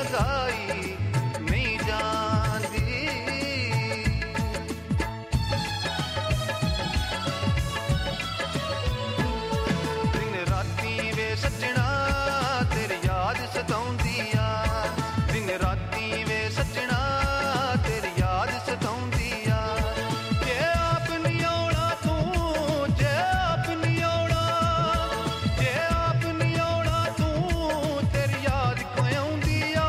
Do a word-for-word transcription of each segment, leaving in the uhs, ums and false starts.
सगाई नहीं जांदी। दिन राती वे सजना तेरी याद सताउंदी आ, दिन राती वे सजना तेरी याद सताउंदी आ। जे आप नहीं आउणा तू, जे आप नहीं आउणा, जे आप नहीं आउणा तू, तेरी याद कोई आउंदी आ।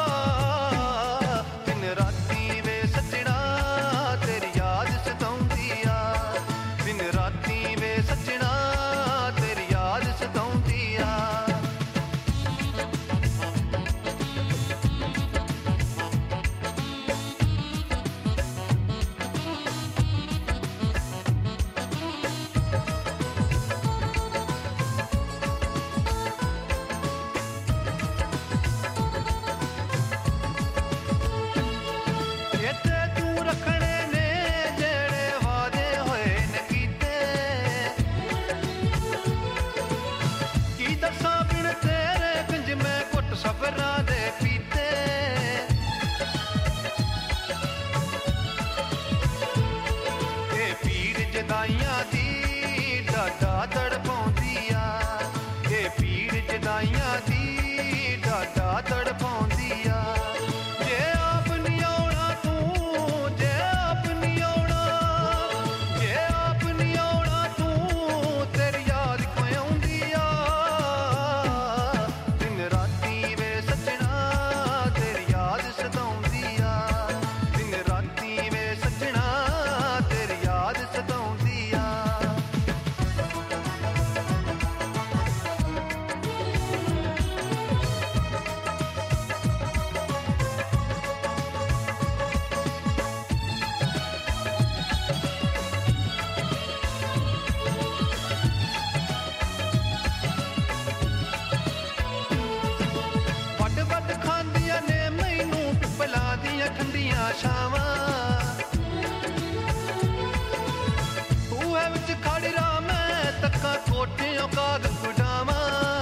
दिन राती वे सजना तेरी याद सताउंदी आ, दिन राती वे सजना तेरी याद सताउंदी आ। इत्थे तू रखने ने जेड़े वादे होए ने कीते, की दसां बिन तेरे गंज मैं घुट सफरां दे पीते। ए पीड़ जदाइयां दी डाडा तड़पाउंदी आ, ए पीड़ जदाइयां दी डाडा तड़पाउंदी आ। जे आप नहीं आउणा तू, जे आप नहीं आउणा, जे आप नहीं आउणा तू, तेरी याद कोई आउंदी आ। दिन राती वे सजना तेरी याद सताउंदी आ, दिन राती वे सजना तेरी याद सताउंदी आ। ਵੱਡ ਵੱਡ ਖਾਂਦੀਆਂ ਨੇ ਮੈਨੂੰ ਪਿਪਲਾਂ ਦੀਆਂ ਠੰਡੀਆਂ ਛਾਵਾਂ, ਖੂਹੇ ਵਿੱਚ ਖੜੀ ਰਾਂ ਮੈਂ ਤੱਕਾਂ ਕੋਠਿਓਂ ਕਾਗ ਗੁਡਾਵਾਂ।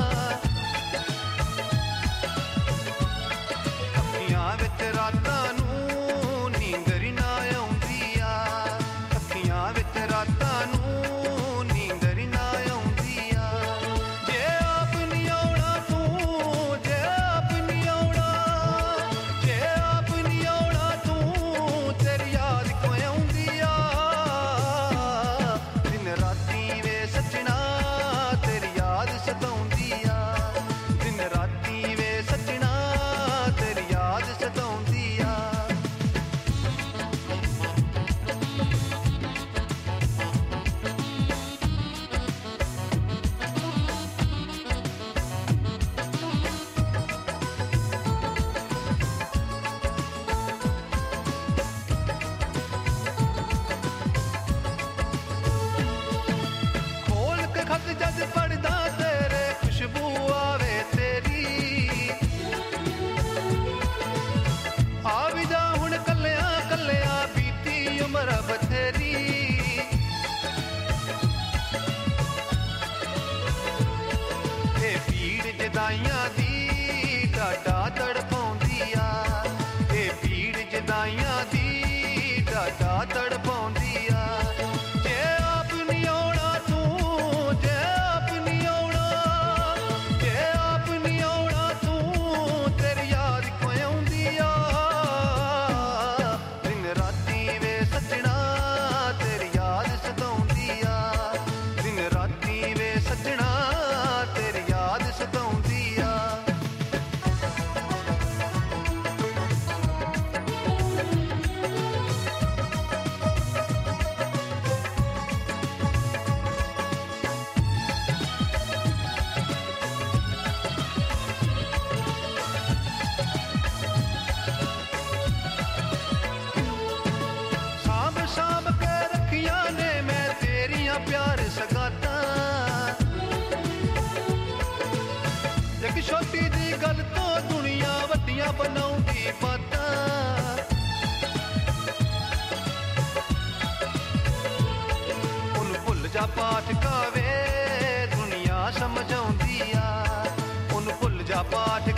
ਅੱਖੀਆਂ ਵਿੱਚ ਰਾਤਾਂ ਨੂੰ ਨੀਂਦਰ ਨਾ ਆਉਂਦੀ ਆ, ਅੱਖੀਆਂ ਵਿੱਚ ਰਾਤਾਂ ਨੂੰ ਨੀਂਦਰ ਨਾ ਆਉਂਦੀ ਆ। ਜੇ ਆਪ ਨਹੀਂ ਆਉਣਾ ਤੂੰ, ਜੇ ਆਪ ਨਹੀਂ ਆਉਣਾ, ਜੇ ਆਪ ਨਹੀਂ ਆਉਣਾ ਤੂੰ, ਤੇਰੀ ਯਾਦ ਕੋਈ ਆਉਂਦੀ ਆ। ਦਿਨ ਰਾਤੀ ਵੇ ਸਜਣਾ ਤੇਰੀ ਯਾਦ ਸਤਾਉਂਦੀ ਆ, ਦਿਨ ਰਾਤੀ ਵੇ ਸਜਣਾ ਤੇਰੀ ਯਾਦ ਸਤਾਉਂਦੀ ਆ। ਖੋਲ ਕੇ ਖਤ ਜਦ ਪੜਦਾ ਤੇਰੇ ਖੁਸ਼ਬੂ ਆਵੇ ਤੇਰੀ, ਆ ਵੀ ਜਾ ਹੁਣ ਕੱਲਿਆਂ ਕੱਲਿਆਂ ਬੀਤੀ ਉਮਰ ਬਥੇਰੀ। ਇਹ ਪੀੜ ਜਦਾਈਆਂ ਦੀ ਡਾਡਾ ਤੜਪਾਉਂਦੀ ਆ, ਇਹ ਪੀੜ ਜਦਾਈਆਂ ਦੀ ਡਾਡਾ ਤੜਪਾਉਂਦੀ ਆ। ਜੇ ਆਪ ਨਹੀਂ ਆਉਣਾ ਤੂੰ, ਜੇ ਆਪ ਨਹੀਂ ਆਉਣਾ, ਜੇ ਆਪ ਨਹੀਂ ਆਉਣਾ ਤੂੰ, ਤੇਰੀ ਯਾਦ ਕੋਈ ਆਉਂਦੀ ਆ। ਦਿਨ ਰਾਤੀ ਵੇ ਸਜਣਾ ਤੇਰੀ ਯਾਦ ਸਤਾਉਂਦੀ ਆ, ਦਿਨ ਰਾਤੀ ਵੇ ਸਜਣਾ ਤੇਰੀ ਯਾਦ ਸਤਾਉਂਦੀ ਆ। ਸਾਂਭ ਸਾਂਭ ਕੇ ਰੱਖੀਆਂ ਨੇ ਮੈਂ ਤੇਰੀਆਂ ਪਿਆਰ ਸਗਾਤਾਂ, ਇੱਕ ਛੋਟੀ ਦੀ ਗੱਲ ਤੋਂ ਦੁਨੀਆ ਵੱਡੀਆਂ ਬਣਾਉਂਦੀ ਬਾਤਾਂ। ਉਹਨੂੰ ਭੁੱਲ ਜਾ ਪਾਠ ਕਾਵੇ ਦੁਨੀਆ ਸਮਝਾਉਂਦੀ ਆ, ਉਹਨੂੰ ਭੁੱਲ ਜਾ ਪਾਠ